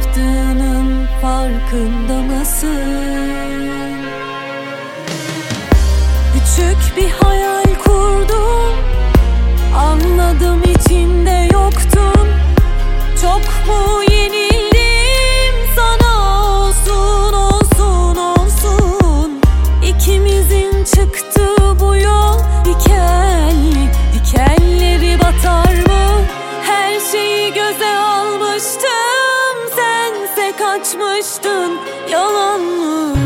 yaptığının farkında mısın? Küçük bir hayal kurdum, anladım içinde yoktun. Çok mu yenildim sana, olsun olsun olsun. İkimizin çıktığı bu yol dikenli, dikenleri batar mı? Her şeyi göze almıştım, sense kaçmıştın. Yalan mı?